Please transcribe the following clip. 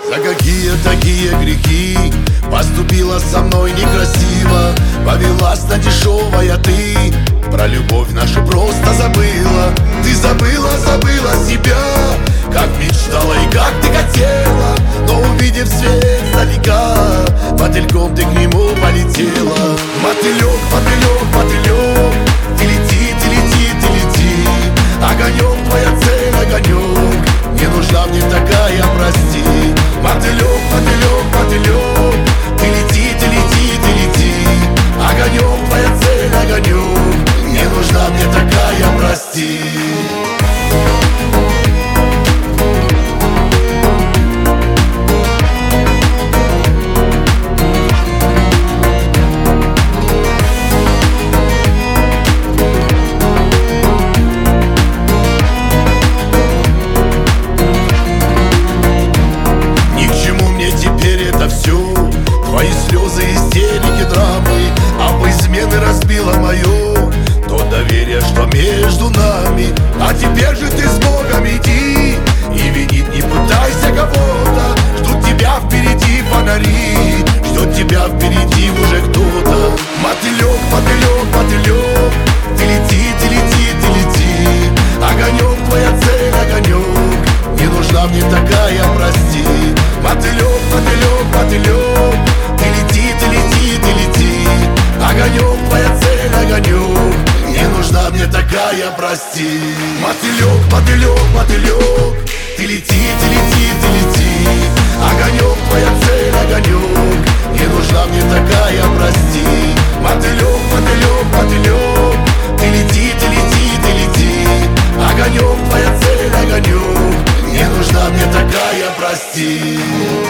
За какие такие грехи поступила со мной некрасиво? Повелась на дешевое ты, про любовь нашу просто забыла. Ты забыла себя, как мечтала и как ты хотела. Но увидев свет издалека, мотыльком ты к нему полетела. Мотылек, мотылек, мотылек, ты лети, ты лети, ты лети. Огонек, твоя цель, огонек, не нужна мне такая, прости. Мотылек, мотылек, мотылек, ты лети, ты лети, ты лети. Огонек, твоя цель, огонек, не нужна мне такая, прости. Твои слезы, истерики, драмы, об измены разбило мое то доверие, что между нами. А теперь же ты с Богом иди и винить не пытайся кого-то. Ждут тебя впереди фонари, ждет тебя впереди уже кто-то. Мотылек, мотылек, мотылек, ты лети, ты лети, ты лети. Огонек, твоя цель, огонек, не нужна мне такая, прости. Мотылек, мотылек, мотылек, ты лети, ты лети, ты лети. Огонек, твоя цель, огонек, не нужна мне такая, прости. Мотылек, мотылек, мотылек, ты лети, ты лети, ты лети. Огонек, твоя цель, огонек, не нужна мне такая, прости. Мотылек, мотылек, мотылек, ты лети, ты лети, ты лети. Огонек, твоя цель, огонек, не нужна мне такая, прости.